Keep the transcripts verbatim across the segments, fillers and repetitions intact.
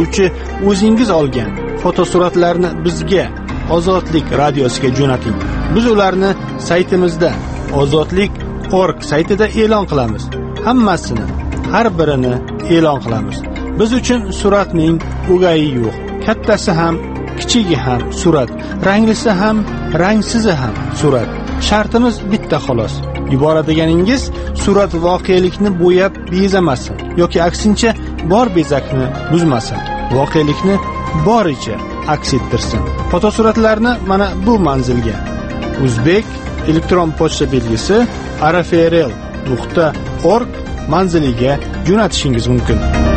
qiluvchi o'zingiz olgan fotosuratlarni bizga Ozodlik radiosiga jo'nating. Biz ularni saytimizda ozodlik dot org saytida e'lon qilamiz. Hammasini, har birini e'lon qilamiz. Biz uchun suratning o'gayi yo'q. Kattasi ham, kichigi ham surat, ranglisi ham, rangsizi ham surat. Shartimiz bitta xolos. Yuboradiganingiz surat voqelikni bo'yab bezamasin yoki aksincha bor bezakni buzmasin. Voqelikni boricha aks ettirsin. Fotosuratlarni mana bu manzilga Uzbek elektron pochta belgisi arafrl nuqta org manziliga jo'natishingiz mumkin.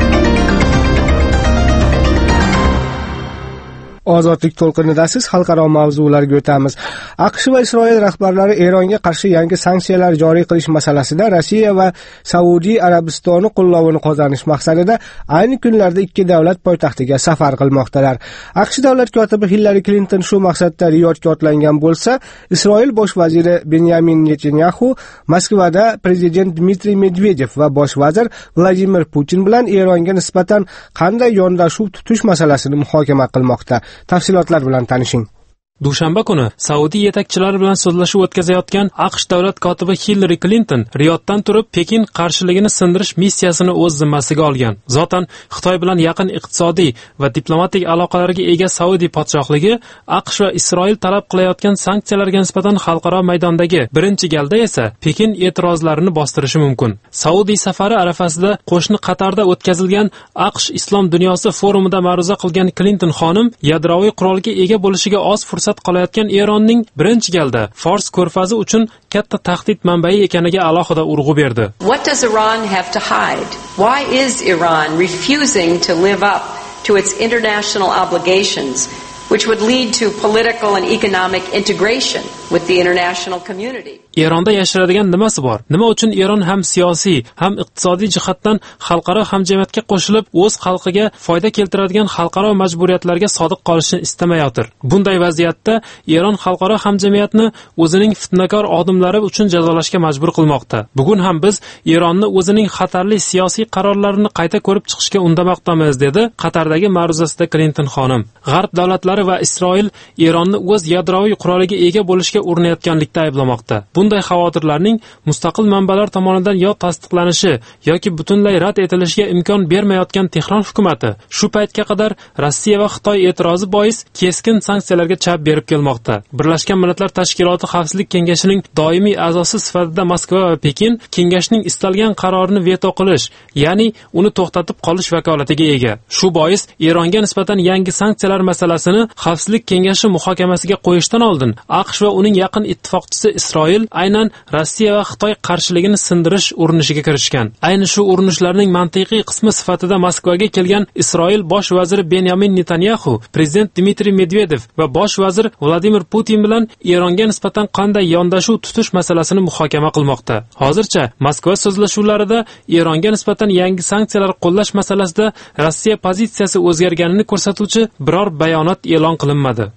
Ozodlik to'lqinidasiz xalqaro mavzularga o'tamiz. AQSh va Isroil rahbarlari Eronga qarshi yangi sanksiyalar joriy qilish masalasida Rossiya va Saudiya Arabistoni qo'llovini qozonish maqsadida ayni kunlarda ikki davlat poytaxtiga safar qilmoqdalar. AQSh davlat kotibi Hillary Clinton shu maqsadda Riyodga otlangan bo'lsa, Isroil bosh vaziri Benyamin Netanyahu Moskvada prezident Dmitriy Medvedev va bosh vazir Vladimir Putin bilan Eronga nisbatan qanday yondashuv tutish masalasini muhokama qilmoqda. Tafsilotlar bilan tanishing. Dushanba kuni Saudiya yetakchilari bilan so'zlashuv o'tkazayotgan AQSh davlat kotibi Hillary Clinton Riyoddan turib Pekin qarshiligini sindirish missiyasini o'z zimmasiga olgan. Zotan Xitoy bilan yaqin iqtisodiy va diplomatik aloqalarga ega Saudiya podshohligi AQSh va Isroil talab qilayotgan sanksiyalarga nisbatan xalqaro maydondagi birinchi galda esa Pekin e'tirozlarini bostirishi mumkin. Saudiya safari arafasida qo'shni Qatarda o'tkazilgan AQSh Islom dunyosi forumida ma'ruza qilgan Clinton xonim yadroviy qurolga ega bo'lishiga oz fursat qolayotgan Eronning birinchi galda Fors ko'rfazi uchun katta tahdid manbai ekaniga alohida urg'u berdi. What does Iran have to hide? Why is Iran refusing to live up to its international obligations, which would lead to political and economic integration with the international community? Eronda yashiradigan nimasi bor? Nima uchun Eron ham siyosiy, ham iqtisodiy jihatdan xalqaro hamjamiyatga qo'shilib, o'z xalqiga foyda keltiradigan xalqaro majburiyatlarga sodiq qolishni istamayotir? Bunday vaziyatda Eron xalqaro hamjamiyatni o'zining fitnakor odimlari uchun jazolashga majbur qilmoqda. Bugun ham biz Eronni o'zining xatarli siyosiy qarorlarini qayta ko'rib chiqishga undamoqdamiz, dedi Qatardagi ma'ruzasida Clinton xonim. G'arb davlatlari va Isroil Eronni o'z yadroviy quroliga ega bo'lishga urinayotganlikda ayblamoqda. Bunday xavotirlarning mustaqil manbalar tomonidan yo tasdiqlanishi yoki butunlay rad etilishiga imkon bermayotgan Tehron hukumatı shu paytga qadar Rossiya va Xitoy e'tirozi bois keskin sanksiyalarga chap berib kelmoqda. Birlashgan Millatlar Tashkiloti Xavfsizlik kengashining doimiy a'zosi sifatida Moskva va Pekin kengashning istalgan qarorini veto qilish, ya'ni uni to'xtatib qolish vakolatiga ega. Shu bois Eronga nisbatan yangi sanksiyalar masalasini Xavfsizlik kengashi muhokamasiga qo'yishdan oldin AQSh va uning yaqin ittifoqchisi Isroil aynan Rossiya va Xitoy qarshiligini sindirish urinishiga kirishgan. Ayni shu urinishlarning mantiqiy qismi sifatida Moskvaga kelgan Isroil bosh vaziri Benyamin Netanyahu, prezident Dmitriy Medvedev va bosh vazir Vladimir Putin bilan Eronga nisbatan qanday yondashuv tutish masalasini muhokama qilmoqda. Hozircha Moskva so'zlashuvlarida Eronga nisbatan yangi sanksiyalar qo'llash masalasida Rossiya pozitsiyasi o'zgarganini ko'rsatuvchi biror bayonot e'lon qilinmadi.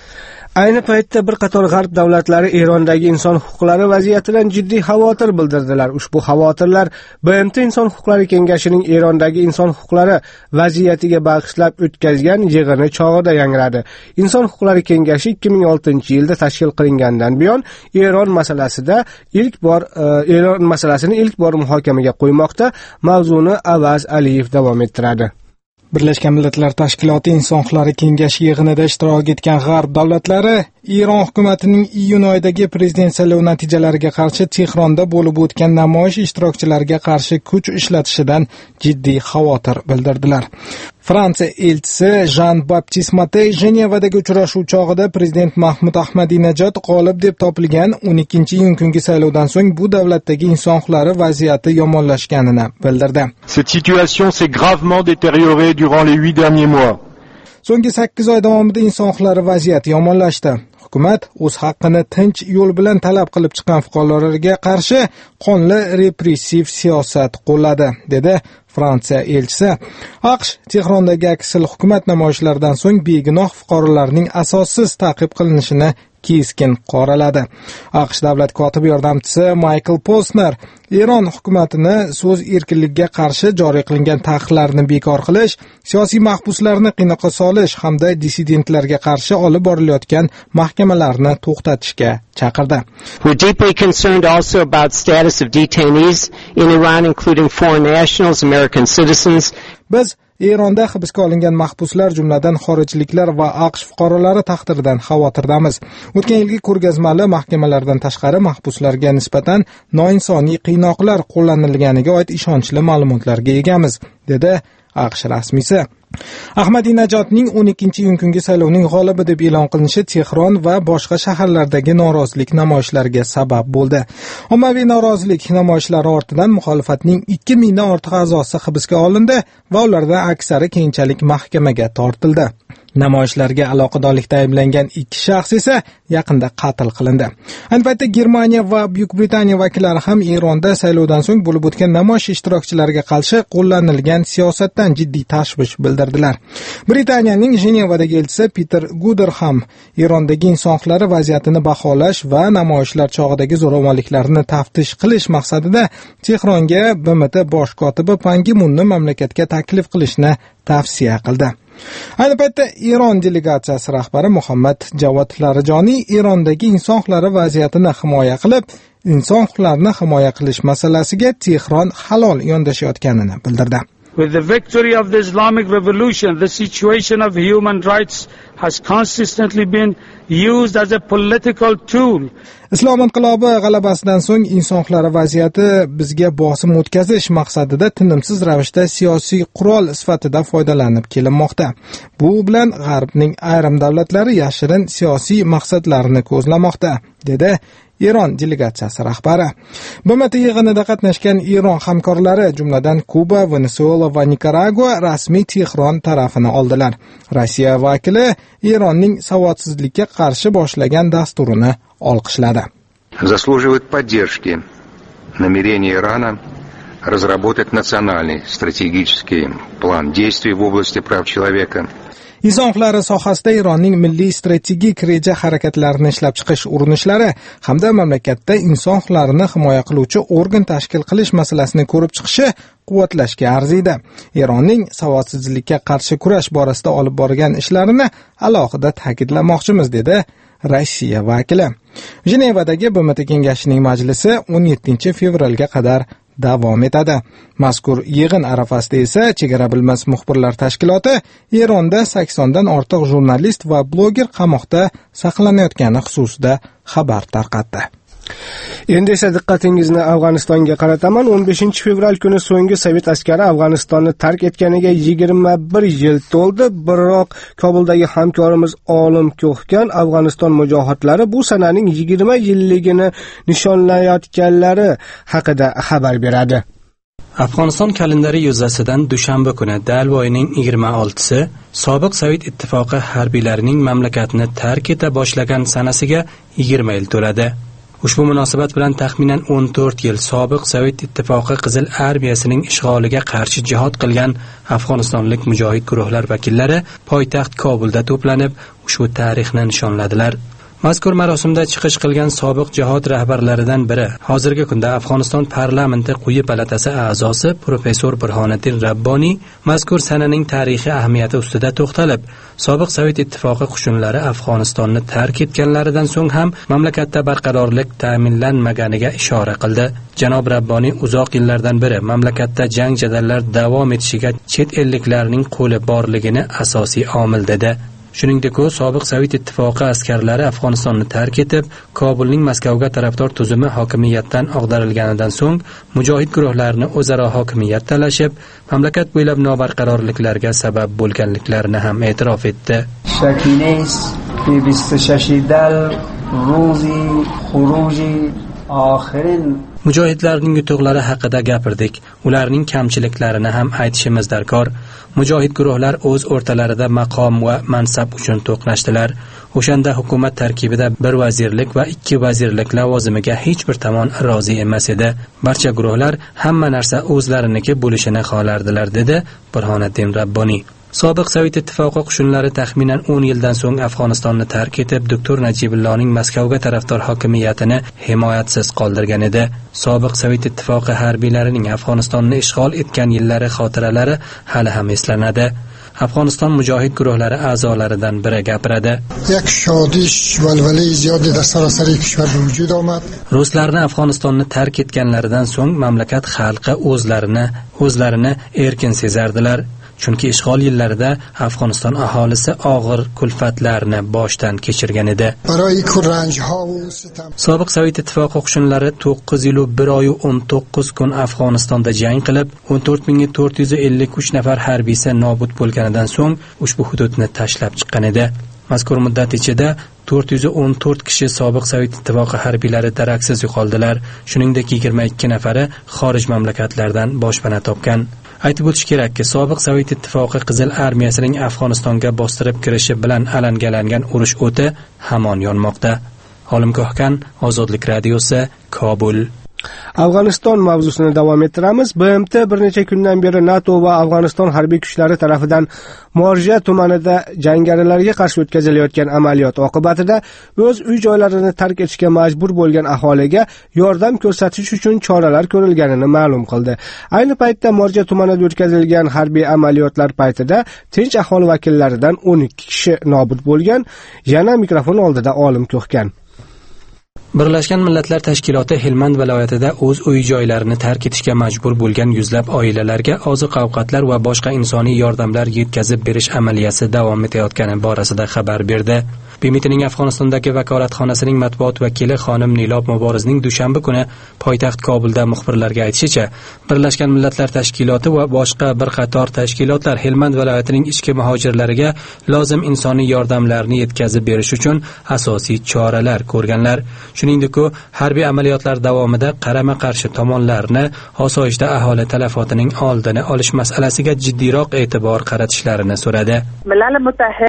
Ayni paytda bir qator g'arb davlatlari Erondagi inson huquqlari vaziyatidan jiddiy xavotir bildirdilar. Ushbu xavotirlar B M T Inson huquqlari kengashining Erondagi inson huquqlari vaziyatiga bag'ishlab o'tkazgan yig'ini chog'ida yangradi. Inson huquqlari kengashi ikki ming oltinchi yilda tashkil qilingandan buyon Eron masalasida ilk bor Eron masalasini ilk bor muhokamaga qo'ymoqda. Mavzuni Avaz Aliyev davom ettiradi. Birlashgan Millatlar Tashkiloti Inson huquqlari kengashi yig'inida ishtirok etgan g'arb davlatlari Eron hukumatining iyun oyidagi prezident saylovi natijalariga qarshi Tehronda bo'lib o'tgan namoyish ishtirokchilariga qarshi kuch ishlatishidan jiddiy xavotir bildirdilar. Fransiya elchisi Jean-Baptiste Matey Jenevadagi uchrashuv chog'ida prezident Mahmud Ahmadinejod g'olib deb topilgan o'n ikkinchi iyun kungi saylovdan so'ng bu davlatdagi inson huquqlari vaziyati yomonlashganini bildirdi. Cette situation s'est gravement détériorée durant les huit derniers mois. So'nggi sakkiz oy davomida inson huquqlari vaziyati yomonlashdi. Hukumat o'z haqqini tinch yo'l bilan talab qilib chiqqan fuqarolarga qarshi qonli repressiv siyosat qo'lladi, dedi Fransiya elchisi. AQSh Tehrondagi aksil hukumat namoyishlaridan so'ng begunoh fuqarolarning asossiz ta'qib qilinishini keskin qoraladi. AQSh davlat kotibi yordamchisi Michael Posner Eron hukumatini so'z erkinligiga qarshi joriy qilingan taqiqlarni bekor qilish, siyosiy mahbuslarni qiynoqqa solish hamda dissidentlarga qarshi olib borilayotgan mahkamalarni to'xtatishga chaqirdi. We're deeply concerned also about status of detainees in Iran, including foreign nationals, American citizens. Biz Eronda hibsga olingan mahbuslar, jumladan xorijliklar va AQSh fuqarolari taqdiridan xavotirdamiz. O'tgan yilgi ko'rgazmali mahkamalardan tashqari mahbuslarga nisbatan noinsoniy qiynoqlar qo'llanilganiga oid ishonchli ma'lumotlarga egamiz, dedi AQSh rasmiysi. Ahmadinajodning o'n ikkinchi iyun kungi saylovning g'olibi deb e'lon qilinishi Tehron va boshqa shaharlardagi norozilik namoyishlariga sabab bo'ldi. Ommaviy norozilik namoyishlari ortidan muxolifatning ikki mingdan ortiq a'zosi hibsga olindi va ulardan aksari keyinchalik mahkamaga tortildi. Namoyishlarga aloqadorlikda ayblangan ikki shaxs esa yaqinda qatl qilindi. Ayni paytda Germaniya va Buyuk Britaniya vakillari ham Eronda saylovdan so'ng bo'lib o'tgan namoyish ishtirokchilariga qarshi qo'llanilgan siyosatdan jiddiy tashvish bildirdilar. Britaniyaning Jenevadagi elchisi Peter Guder ham Erondagi inson huquqlari vaziyatini baholash va namoyishlar chog'idagi zo'ravonliklarni taftish qilish maqsadida Tehronga B M T bosh kotibi Pan Gi Munni mamlakatga taklif qilishni tavsiya qildi. Ayni paytda Eron delegatsiyasi rahbari Muhammad Javad Larijoniy Erondagi inson huquqlari vaziyatini himoya qilib, inson huquqlarini himoya qilish masalasiga Tehron halol yondashayotganini bildirdi. With the victory of the Islamic Revolution, the situation of human rights has consistently been used as a political tool. Islom inqilobi g'alabasidan so'ng inson huquqlari vaziyati bizga bosim o'tkazish maqsadida tinimsiz ravishda siyosiy qurol sifatida foydalanib kelinmoqda. Bu bilan G'arbning ayrim davlatlari yashirin siyosiy maqsadlarini ko'zlamoqda, dedi Eron delegatsiyasi rahbari. B M T yig'inida qatnashgan Eron hamkorlari, jumladan Kuba, Venezuela va Nikaragua rasmiy Tehron tarafini oldilar. Rossiya vakili Eronning savodsizlikka qarshi boshlagan dasturini olqishladi. Заслуживает поддержки намерение Ирана разработать национальный стратегический план действий в области прав человека. Inson huquqlari sohasida Eronning milliy strategik reja harakatlarini ishlab chiqish urinishlari hamda mamlakatda inson huquqlarini himoya qiluvchi organ tashkil qilish masalasini ko'rib chiqishi quvvatlashga arziydi. Eronning savodsizlikka qarshi kurash borasida olib borgan ishlarini alohida ta'kidlamoqchimiz, dedi Rossiya vakili. Jenevadagi B M T kengashining majlisi o'n yettinchi fevralga qadar davom etadi. Mazkur yig'in arafasida esa Chegara bilmas muxbirlar tashkiloti Eronda saksondan ortiq jurnalist va bloger qamoqda saqlanayotgani xususida xabar tarqatdi. Endi esa diqqatingizni Afg'onistonga qarataman. o'n beshinchi fevral kuni so'nggi sovet askari Afg'onistonni tark etganiga yigirma bir yil to'ldi. Biroq Kobuldagi hamkorimiz Olim Ko'hgan Afg'oniston mujohidlari bu sananing yigirma yilligini nishonlayotganlari haqida xabar beradi. Afg'oniston kalendari yuzasidan dushanba kuni dal oyining yigirma oltisi sobiq Sovet ittifoqi harbiylarining mamlakatni tark eta boshlagan sanasiga yigirma yil to'ladi. Ushbu munosabat bilan taxminan o'n to'rt yil sobiq Sovet ittifoqi Qizil armiyasining ishg'oliga qarshi jihad qilgan afg'onistonlik mujohid guruhlar vakillari poytaxt Kobulda to'planib, ushbu tarixni nishonladilar. Mazkur marosimda chiqish qilgan sobiq jihad rahbarlaridan biri, hozirgi kunda Afg'oniston parlamenti quyi palatasi a'zosi professor Burhoniddin Rabboniy mazkur sananing tarixiy ahamiyati ustida to'xtalib, sobiq Sovet ittifoqi qo'shinlari Afg'onistonni tark etganlaridan so'ng ham mamlakatda barqarorlik ta'minlanmaganiga ishora qildi. Janob Rabboniy uzoq yillardan beri mamlakatda jang jadallar davom etishiga chet elliklarning qo'li borligini asosiy omil dedi. Shuningdek, u sobiq Sovet ittifoqi askarlari Afg'onistonni tark etib, Kobulning Moskvaga tarafdor tuzumi hokimiyatdan og'darilganidan so'ng mujohid guruhlarni o'zaro hokimiyat talashib, mamlakat bo'ylab nobarqarorliklarga sabab bo'lganliklarini ham e'tirof etdi. Shakines بیست و شش دل روزی خروجی آخرین Mujohidlarning yutuqlari haqida gapirdik. Ularning kamchiliklarini ham aytishimiz darkor. Mujohid guruhlar o'z o'rtalarida maqom va mansab uchun to'qnashdilar. O'shanda hukumat tarkibida bir vazirlik va ikki vazirlik lavozimiga hech bir tomon rozi emas edi. Barcha guruhlar hamma narsa o'zlariniki bo'lishini xohlardilar, dedi Burhoniddin Rabboniy. Sobiq Sovet ittifoqi qo'shinlari taxminan o'n yildan so'ng Afg'onistonni tark etib, doktor Najibulloning Moskvaga tarafdor hokimiyatini himoyatsiz qoldirgan edi. Sobiq Sovet ittifoqi harbiylarining Afg'onistonni ishg'ol etgan yillari xotiralari hali ham eslanadi. Afg'oniston mujohid guruhlari a'zolaridan biri gapiradi. Ruslarni Afg'onistonni tark etganlaridan so'ng mamlakat xalqi o'zlarini o'zlarini erkin sezardilar. Chunki ishg'ol yillarida Afg'oniston aholisi og'ir kulfatlarni boshdan kechirgan edi. Sobiq Sovet ittifoqi qo'shinlari to'qqiz yil bir oy o'n to'qqiz kun Afg'onistonda jang qilib, o'n to'rt ming to'rt yuz ellik uch nafar harbiysi nobud bo'lganidan so'ng ushbu hududni tashlab chiqqan edi. Mazkur muddat ichida to'rt yuz o'n to'rt kishi sobiq Sovet ittifoqi harbiylari daraksiz yo'qoldilar. Shuningdek, yigirma ikki nafari xorij mamlakatlardan boshpana topgan. Aytib o'tish kerakki, sobiq Sovet ittifoqi Qizil armiyasining Afg'onistonga bostirib kirishi bilan alangalangan urush o'ti hamon yonmoqda. Olim Ko'hkan, Ozodlik radiosi, Kobul. Afg'oniston mavzusini davom ettiramiz. B M T bir necha kundan beri NATO va Afg'oniston harbiy kuchlari tomonidan Morja tumanida jangarilarga qarshi o'tkazilayotgan amaliyot oqibatida o'z uy-joylarini tark etishga majbur bo'lgan aholiga yordam ko'rsatish uchun choralar ko'rilganini ma'lum qildi. Ayni paytda Morja tumanida o'tkazilgan harbiy amaliyotlar paytida tinch aholi vakillaridan o'n ikki kishi nobud bo'lgan. Yana mikrofon oldida Olim Ko'hkan. Birlashgan Millatlar Tashkiloti Helmand viloyatida o'z uy-joylarini tark etishga majbur bo'lgan yuzlab oilalarga oziq-ovqatlar va boshqa insoniy yordamlar yetkazib berish amaliyasi davom etayotgani borasida xabar berdi. B M T'ning Afg'onistondagi vakolatxonasining matbuot vakili xonim Nilob Muborizning dushanba kuni poytaxt Kobulda muxbirlarga aytishicha, Birlashgan Millatlar Tashkiloti va boshqa bir qator tashkilotlar Helmand viloyatining ichki muhojirlariga lozim insoniy yordamlarni yetkazib berish uchun asosiy choralar ko'rganlar. Shuningdek, harbiy amaliyotlar davomida qarama-qarshi tomonlarni osoyishta aholi talafotining oldini olish masalasiga jiddiyroq e'tibor qaratishlarini so'radi.